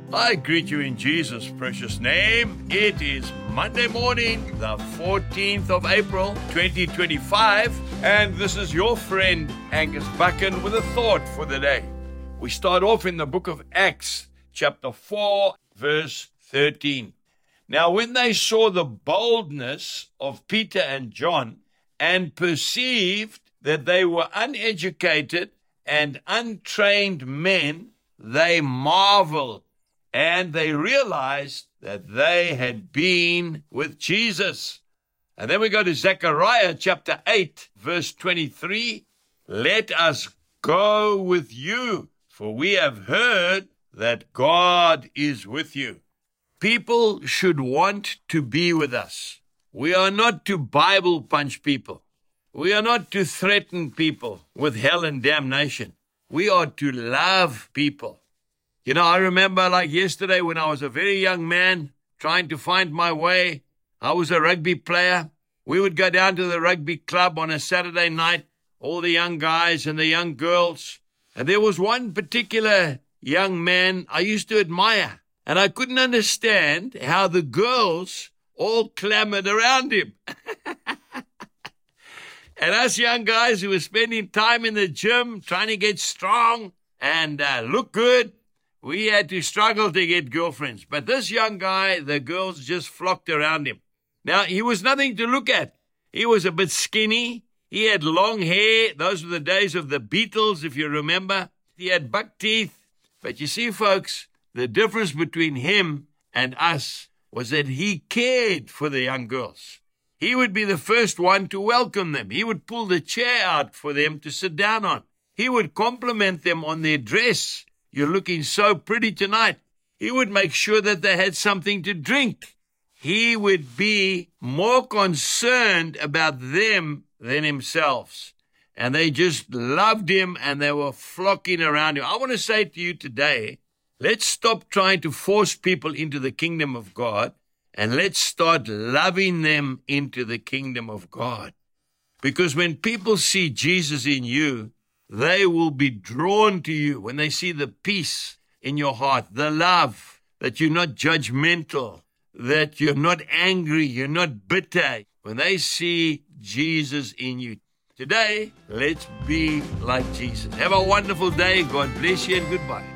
I greet you in Jesus' precious name. It is Monday morning, the 14th of April, 2025, and this is your friend Angus Buchan with a thought for the day. We start off in the book of Acts, chapter 4, verse 13. Now, when they saw the boldness of Peter and John and perceived that they were uneducated and untrained men, they marveled. And they realized that they had been with Jesus. And then we go to Zechariah chapter 8, verse 23. Let us go with you, for we have heard that God is with you. People should want to be with us. We are not to Bible punch people. We are not to threaten people with hell and damnation. We are to love people. You know, I remember like yesterday when I was a very young man trying to find my way. I was a rugby player. We would go down to the rugby club on a Saturday night, all the young guys and the young girls. And there was one particular young man I used to admire. And I couldn't understand how the girls all clamored around him. And us young guys who were spending time in the gym, trying to get strong and look good, we had to struggle to get girlfriends. But this young guy, the girls just flocked around him. Now, he was nothing to look at. He was a bit skinny. He had long hair. Those were the days of the Beatles, if you remember. He had buck teeth. But you see, folks, the difference between him and us was that he cared for the young girls. He would be the first one to welcome them. He would pull the chair out for them to sit down on. He would compliment them on their dress. You're looking so pretty tonight. He would make sure that they had something to drink. He would be more concerned about them than himself. And they just loved him and they were flocking around him. I want to say to you today, let's stop trying to force people into the kingdom of God and let's start loving them into the kingdom of God. Because when people see Jesus in you, they will be drawn to you when they see the peace in your heart, the love, that you're not judgmental, that you're not angry, you're not bitter. When they see Jesus in you. Today, let's be like Jesus. Have a wonderful day. God bless you and goodbye.